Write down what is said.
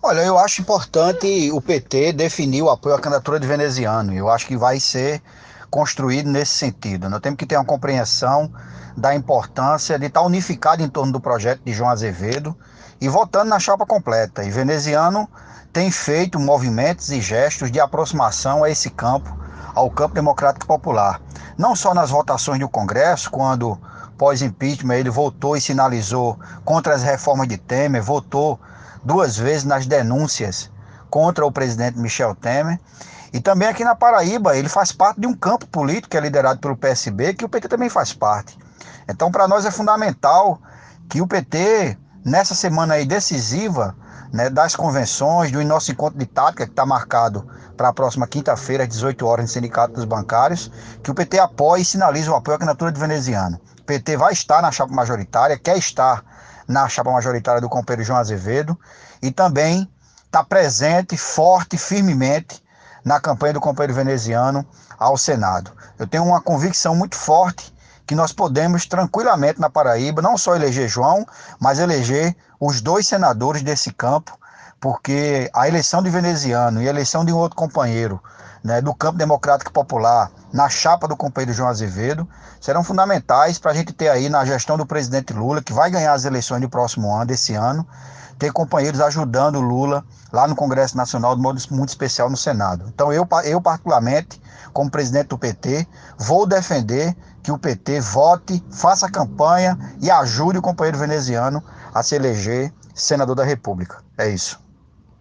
Olha, eu acho importante o PT definir o apoio à candidatura de veneziano. Eu acho que vai ser construído nesse sentido. Nós temos que ter uma compreensão da importância de estar unificado em torno do projeto de João Azevedo e votando na chapa completa. E veneziano tem feito movimentos e gestos de aproximação a esse campo, ao campo democrático popular. Não só nas votações do Congresso, quando pós-impeachment ele votou e sinalizou contra as reformas de Temer, votou duas vezes nas denúncias contra o presidente Michel Temer. E também aqui na Paraíba, ele faz parte de um campo político que é liderado pelo PSB, que o PT também faz parte. Então, para nós é fundamental que o PT, nessa semana aí decisiva, né, das convenções, do nosso encontro de tática, que está marcado para a próxima quinta-feira, às 18 horas, no Sindicato dos Bancários, que o PT apoie e sinalize o apoio à candidatura de veneziano. O PT vai estar na chapa majoritária, quer estar na chapa majoritária do companheiro João Azevedo e também está presente, forte, firmemente na campanha do companheiro veneziano ao Senado. Eu tenho uma convicção muito forte que nós podemos tranquilamente na Paraíba, não só eleger João, mas eleger os dois senadores desse campo, porque a eleição de veneziano e a eleição de um outro companheiro, né, do campo democrático popular, na chapa do companheiro João Azevedo, serão fundamentais para a gente ter aí na gestão do presidente Lula, que vai ganhar as eleições do próximo ano, desse ano, ter companheiros ajudando o Lula lá no Congresso Nacional de modo muito especial no Senado. Então eu particularmente, como presidente do PT, vou defender que o PT vote, faça campanha e ajude o companheiro veneziano a se eleger senador da República. É isso.